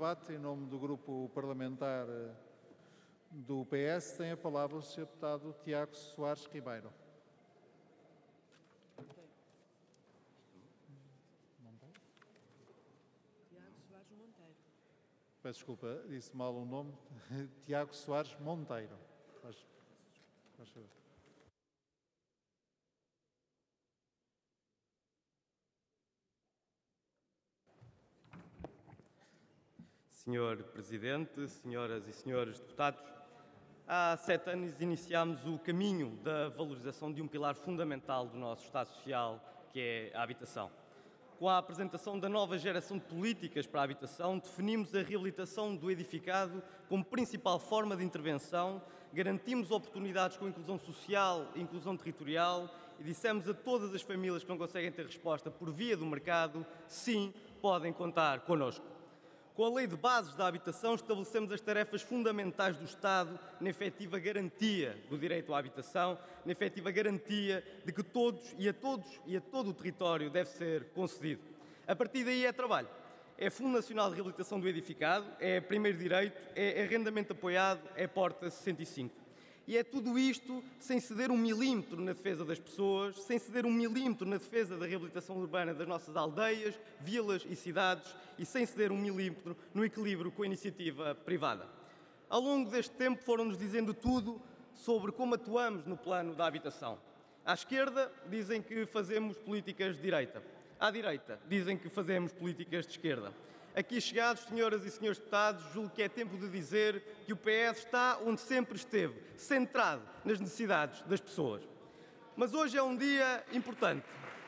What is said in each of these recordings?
debate, em nome do grupo parlamentar do PS, tem a palavra o Sr. Deputado Tiago Soares Ribeiro. Tiago Soares Monteiro. Peço desculpa, disse mal o nome. Tiago Soares Monteiro. Faz favor. Senhor Presidente, senhoras e senhores deputados, há 7 anos iniciámos o caminho da valorização de um pilar fundamental do nosso Estado Social, que é a habitação. Com a apresentação da nova geração de políticas para a habitação, definimos a reabilitação do edificado como principal forma de intervenção, garantimos oportunidades com inclusão social e inclusão territorial e dissemos a todas as famílias que não conseguem ter resposta por via do mercado, sim, podem contar connosco. Com a Lei de Bases da Habitação, estabelecemos as tarefas fundamentais do Estado na efetiva garantia do direito à habitação, na efetiva garantia de que todos e a todo o território deve ser concedido. A partir daí é trabalho. É Fundo Nacional de Reabilitação do Edificado, é primeiro direito, é arrendamento apoiado, é Porta 65. E é tudo isto sem ceder um milímetro na defesa das pessoas, sem ceder um milímetro na defesa da reabilitação urbana das nossas aldeias, vilas e cidades e sem ceder um milímetro no equilíbrio com a iniciativa privada. Ao longo deste tempo foram-nos dizendo tudo sobre como atuamos no plano da habitação. À esquerda dizem que fazemos políticas de direita. À direita dizem que fazemos políticas de esquerda. Aqui chegados, senhoras e senhores deputados, julgo que é tempo de dizer que o PS está onde sempre esteve, centrado nas necessidades das pessoas. Mas hoje é um dia importante.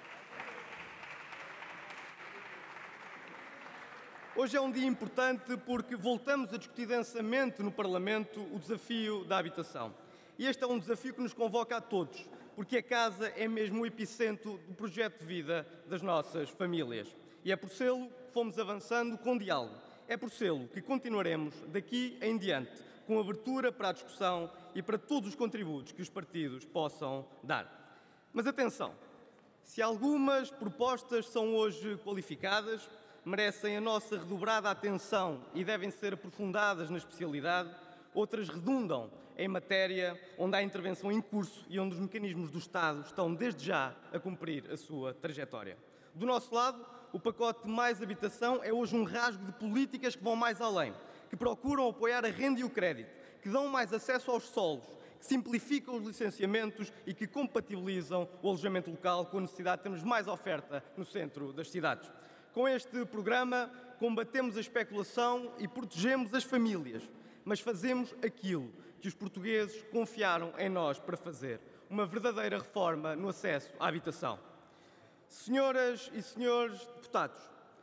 Hoje é um dia importante porque voltamos a discutir densamente no Parlamento o desafio da habitação. E este é um desafio que nos convoca a todos, porque a casa é mesmo o epicentro do projeto de vida das nossas famílias. E é por selo que fomos avançando com diálogo. É por selo que continuaremos daqui em diante, com abertura para a discussão e para todos os contributos que os partidos possam dar. Mas atenção, se algumas propostas são hoje qualificadas, merecem a nossa redobrada atenção e devem ser aprofundadas na especialidade, outras redundam em matéria onde há intervenção em curso e onde os mecanismos do Estado estão desde já a cumprir a sua trajetória. Do nosso lado, o pacote Mais Habitação é hoje um rasgo de políticas que vão mais além, que procuram apoiar a renda e o crédito, que dão mais acesso aos solos, que simplificam os licenciamentos e que compatibilizam o alojamento local com a necessidade de termos mais oferta no centro das cidades. Com este programa, combatemos a especulação e protegemos as famílias, mas fazemos aquilo que os portugueses confiaram em nós para fazer, uma verdadeira reforma no acesso à habitação. Senhoras e senhores deputados,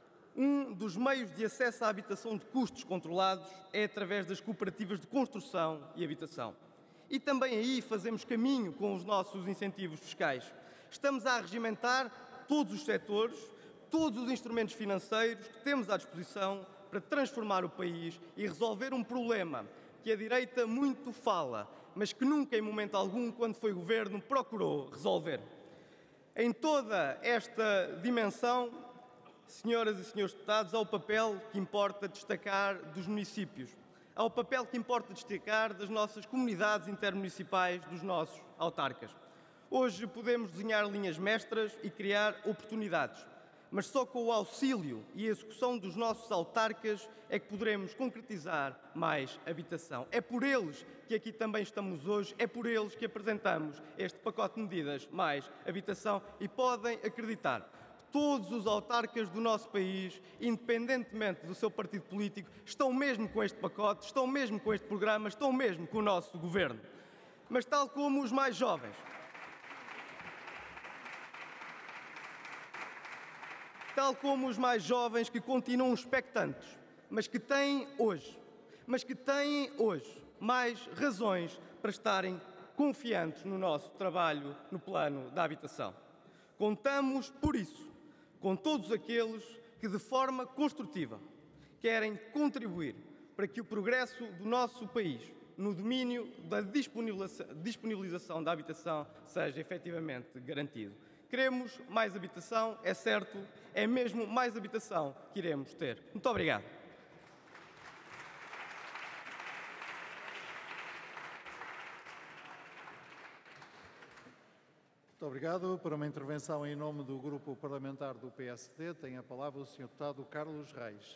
um dos meios de acesso à habitação de custos controlados é através das cooperativas de construção e habitação. E também aí fazemos caminho com os nossos incentivos fiscais. Estamos a regimentar todos os setores, todos os instrumentos financeiros que temos à disposição para transformar o país e resolver um problema que a direita muito fala, mas que nunca, em momento algum, quando foi governo, procurou resolver. Em toda esta dimensão, senhoras e senhores deputados, há o papel que importa destacar dos municípios. Há o papel que importa destacar das nossas comunidades intermunicipais, dos nossos autarcas. Hoje podemos desenhar linhas mestras e criar oportunidades, mas só com o auxílio e a execução dos nossos autarcas é que poderemos concretizar mais habitação. É por eles que aqui também estamos hoje, é por eles que apresentamos este pacote de medidas mais habitação e podem acreditar, todos os autarcas do nosso país, independentemente do seu partido político, estão mesmo com este pacote, estão mesmo com este programa, estão mesmo com o nosso governo. Mas tal como os mais jovens, que continuam expectantes, mas que têm hoje mais razões para estarem confiantes no nosso trabalho no plano da habitação. Contamos, por isso, com todos aqueles que, de forma construtiva, querem contribuir para que o progresso do nosso país no domínio da disponibilização da habitação seja efetivamente garantido. Queremos mais habitação, é certo, é mesmo mais habitação que iremos ter. Muito obrigado. Muito obrigado. Para uma intervenção em nome do Grupo Parlamentar do PSD, tem a palavra o Sr. Deputado Carlos Reis.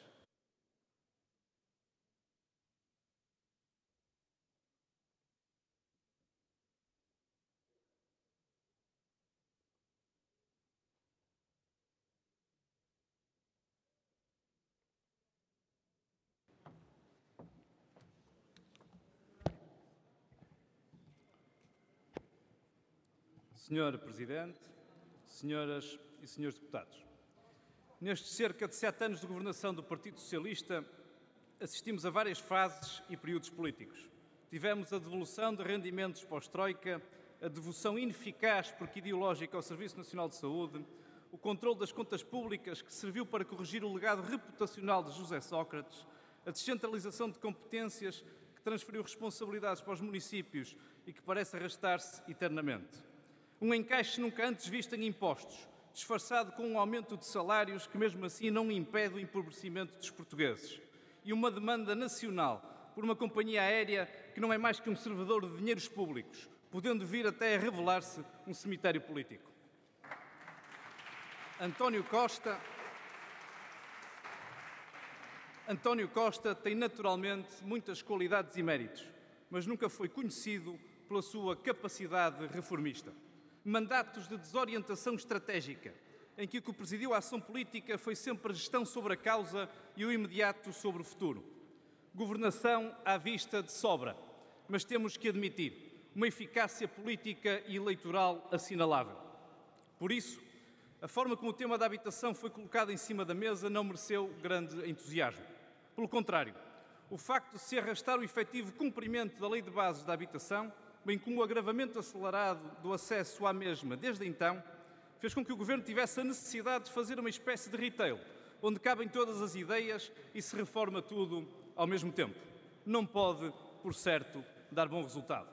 Senhor Presidente, senhoras e senhores deputados, nestes cerca de 7 anos de governação do Partido Socialista, assistimos a várias fases e períodos políticos. Tivemos a devolução de rendimentos pós-Troika, a devoção ineficaz porque ideológica ao Serviço Nacional de Saúde, o controle das contas públicas que serviu para corrigir o legado reputacional de José Sócrates, a descentralização de competências que transferiu responsabilidades para os municípios e que parece arrastar-se eternamente. Um encaixe nunca antes visto em impostos, disfarçado com um aumento de salários que mesmo assim não impede o empobrecimento dos portugueses. E uma demanda nacional por uma companhia aérea que não é mais que um servidor de dinheiros públicos, podendo vir até a revelar-se um cemitério político. António Costa tem naturalmente muitas qualidades e méritos, mas nunca foi conhecido pela sua capacidade reformista. Mandatos de desorientação estratégica, em que o que presidiu a ação política foi sempre a gestão sobre a causa e o imediato sobre o futuro. Governação à vista de sobra, mas temos que admitir, uma eficácia política e eleitoral assinalável. Por isso, a forma como o tema da habitação foi colocado em cima da mesa não mereceu grande entusiasmo. Pelo contrário, o facto de se arrastar o efetivo cumprimento da Lei de Bases da Habitação, bem como o agravamento acelerado do acesso à mesma desde então, fez com que o Governo tivesse a necessidade de fazer uma espécie de retail, onde cabem todas as ideias e se reforma tudo ao mesmo tempo. Não pode, por certo, dar bom resultado.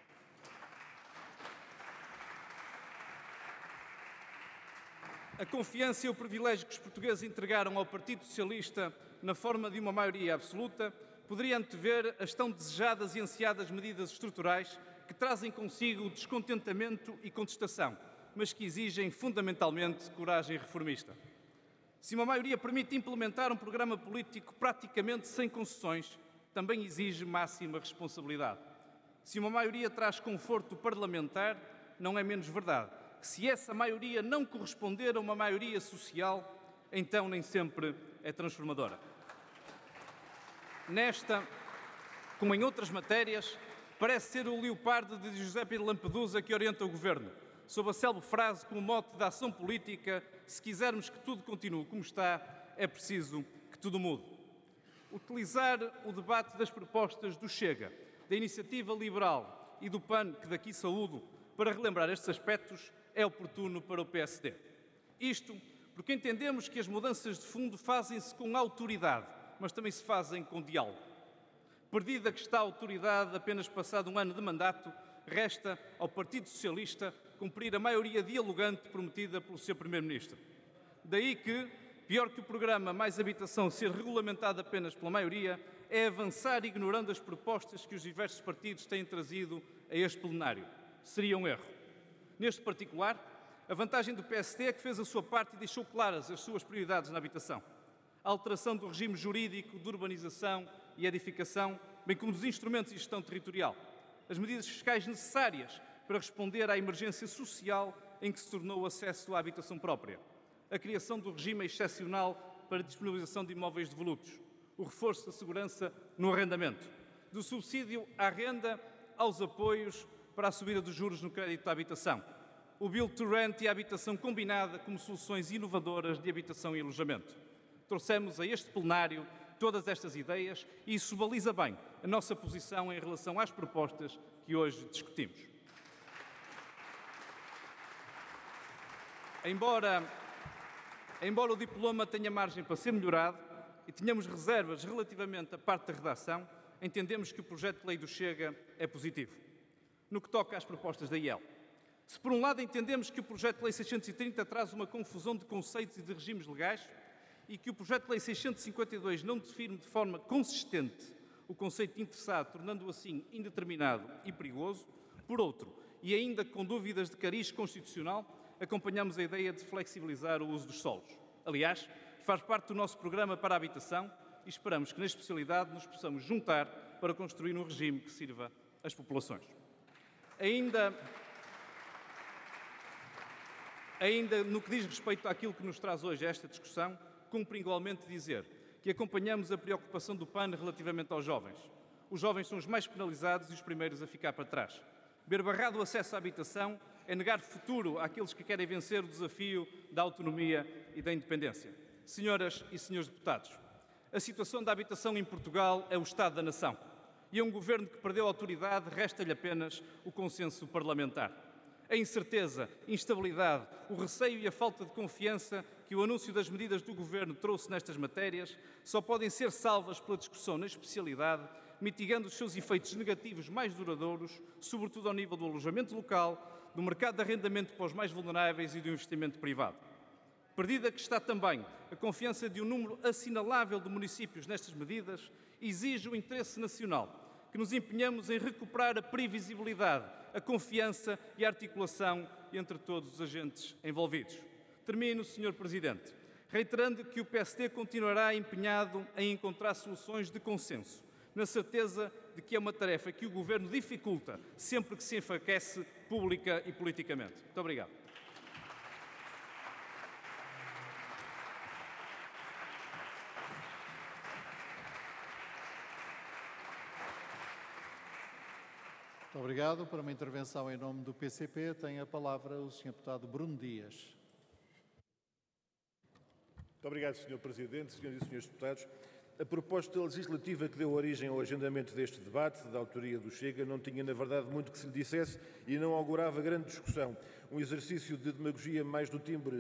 A confiança e o privilégio que os portugueses entregaram ao Partido Socialista na forma de uma maioria absoluta poderia antever as tão desejadas e ansiadas medidas estruturais que trazem consigo descontentamento e contestação, mas que exigem fundamentalmente coragem reformista. Se uma maioria permite implementar um programa político praticamente sem concessões, também exige máxima responsabilidade. Se uma maioria traz conforto parlamentar, não é menos verdade que se essa maioria não corresponder a uma maioria social, então nem sempre é transformadora. Nesta, como em outras matérias, parece ser o leopardo de Giuseppe Lampedusa que orienta o Governo, sob a célebre frase como mote da ação política: se quisermos que tudo continue como está, é preciso que tudo mude. Utilizar o debate das propostas do Chega, da Iniciativa Liberal e do PAN, que daqui saúdo, para relembrar estes aspectos, é oportuno para o PSD. Isto porque entendemos que as mudanças de fundo fazem-se com autoridade, mas também se fazem com diálogo. Perdida que está a autoridade apenas passado um ano de mandato, resta ao Partido Socialista cumprir a maioria dialogante prometida pelo seu Primeiro-Ministro. Daí que, pior que o programa Mais Habitação ser regulamentado apenas pela maioria, é avançar ignorando as propostas que os diversos partidos têm trazido a este plenário. Seria um erro. Neste particular, a vantagem do PSD é que fez a sua parte e deixou claras as suas prioridades na habitação. A alteração do regime jurídico de urbanização e edificação, bem como dos instrumentos de gestão territorial. As medidas fiscais necessárias para responder à emergência social em que se tornou o acesso à habitação própria. A criação do regime excepcional para a disponibilização de imóveis devolutos. O reforço da segurança no arrendamento. Do subsídio à renda aos apoios para a subida dos juros no crédito à habitação. O Build to Rent e a habitação combinada como soluções inovadoras de habitação e alojamento. Trouxemos a este plenário todas estas ideias e isso baliza bem a nossa posição em relação às propostas que hoje discutimos. Embora o diploma tenha margem para ser melhorado e tenhamos reservas relativamente à parte da redação, entendemos que o projeto de lei do Chega é positivo. No que toca às propostas da IEL. Se por um lado entendemos que o projeto de lei 630 traz uma confusão de conceitos e de regimes legais e que o projeto de lei 652 não define de forma consistente o conceito de interessado, tornando-o assim indeterminado e perigoso, por outro, e ainda com dúvidas de cariz constitucional, acompanhamos a ideia de flexibilizar o uso dos solos. Aliás, faz parte do nosso programa para a habitação e esperamos que na especialidade nos possamos juntar para construir um regime que sirva às populações. Ainda no que diz respeito àquilo que nos traz hoje a esta discussão, cumpre igualmente dizer que acompanhamos a preocupação do PAN relativamente aos jovens. Os jovens são os mais penalizados e os primeiros a ficar para trás. Ver barrado o acesso à habitação é negar futuro àqueles que querem vencer o desafio da autonomia e da independência. Senhoras e senhores deputados, a situação da habitação em Portugal é o estado da nação. E a um governo que perdeu a autoridade resta-lhe apenas o consenso parlamentar. A incerteza, instabilidade, o receio e a falta de confiança que o anúncio das medidas do governo trouxe nestas matérias só podem ser salvas pela discussão na especialidade, mitigando os seus efeitos negativos mais duradouros, sobretudo ao nível do alojamento local, do mercado de arrendamento para os mais vulneráveis e do investimento privado. Perdida que está também a confiança de um número assinalável de municípios nestas medidas, exige o interesse nacional, que nos empenhamos em recuperar a previsibilidade, a confiança e a articulação entre todos os agentes envolvidos. Termino, Sr. Presidente, reiterando que o PSD continuará empenhado em encontrar soluções de consenso, na certeza de que é uma tarefa que o Governo dificulta sempre que se enfraquece pública e politicamente. Muito obrigado. Muito obrigado. Para uma intervenção em nome do PCP, tem a palavra o Sr. Deputado Bruno Dias. Muito obrigado, Sr. Presidente, Sras. e Srs. Deputados. A proposta legislativa que deu origem ao agendamento deste debate, da autoria do Chega, não tinha, na verdade, muito que se lhe dissesse e não augurava grande discussão. Um exercício de demagogia mais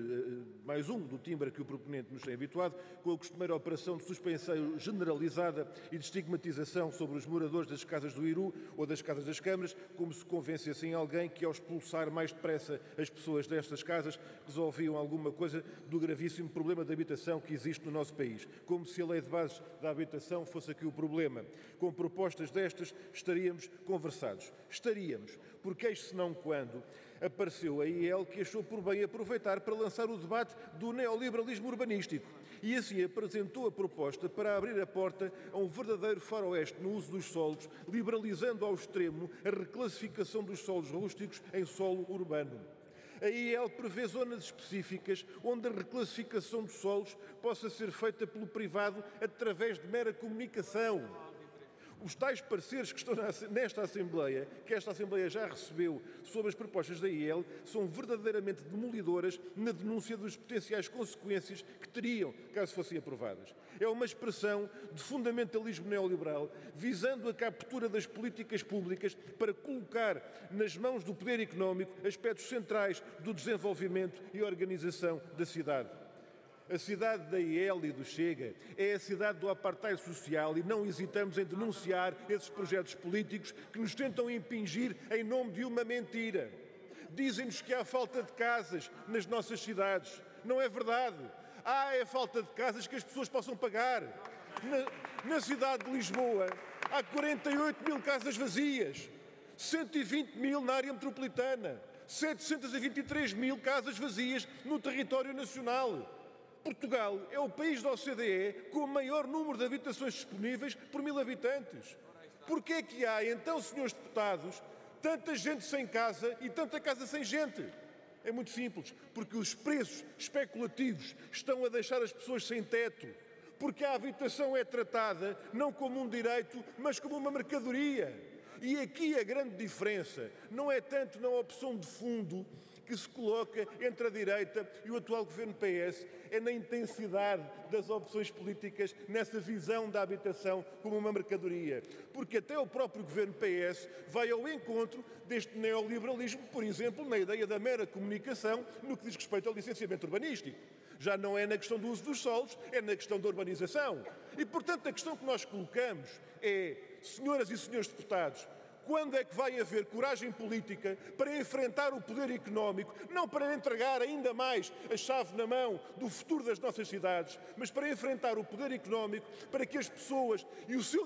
um do timbre que o proponente nos tem habituado, com a costumeira operação de suspensão generalizada e de estigmatização sobre os moradores das casas do Iru ou das casas das câmaras, como se convencessem alguém que, ao expulsar mais depressa as pessoas destas casas, resolviam alguma coisa do gravíssimo problema de habitação que existe no nosso país. Como se a lei de bases da habitação fosse aqui o problema. Com propostas destas estaríamos conversados. Estaríamos, porque eis senão quando apareceu a IEL, que achou por bem aproveitar para lançar o debate do neoliberalismo urbanístico e assim apresentou a proposta para abrir a porta a um verdadeiro faroeste no uso dos solos, liberalizando ao extremo a reclassificação dos solos rústicos em solo urbano. A IEL prevê zonas específicas onde a reclassificação dos solos possa ser feita pelo privado através de mera comunicação. Os tais pareceres que estão nesta Assembleia, que esta Assembleia já recebeu sobre as propostas da IEL, são verdadeiramente demolidoras na denúncia das potenciais consequências que teriam caso fossem aprovadas. É uma expressão de fundamentalismo neoliberal, visando a captura das políticas públicas para colocar nas mãos do poder económico aspectos centrais do desenvolvimento e organização da cidade. A cidade da IEL e do Chega é a cidade do apartheid social e não hesitamos em denunciar esses projetos políticos que nos tentam impingir em nome de uma mentira. Dizem-nos que há falta de casas nas nossas cidades. Não é verdade. Há falta de casas que as pessoas possam pagar. Na cidade de Lisboa há 48 mil casas vazias, 120 mil na área metropolitana, 723 mil casas vazias no território nacional. Portugal é o país da OCDE com o maior número de habitações disponíveis por 1000 habitantes. Porquê é que há, então, senhores deputados, tanta gente sem casa e tanta casa sem gente? É muito simples, porque os preços especulativos estão a deixar as pessoas sem teto, porque a habitação é tratada não como um direito, mas como uma mercadoria. E aqui a grande diferença não é tanto na opção de fundo que se coloca entre a direita e o atual governo PS, é na intensidade das opções políticas, nessa visão da habitação como uma mercadoria. Porque até o próprio governo PS vai ao encontro deste neoliberalismo, por exemplo, na ideia da mera comunicação no que diz respeito ao licenciamento urbanístico. Já não é na questão do uso dos solos, é na questão da urbanização. E, portanto, a questão que nós colocamos é, senhoras e senhores deputados, quando é que vai haver coragem política para enfrentar o poder económico, não para entregar ainda mais a chave na mão do futuro das nossas cidades, mas para enfrentar o poder económico, para que as pessoas e o seu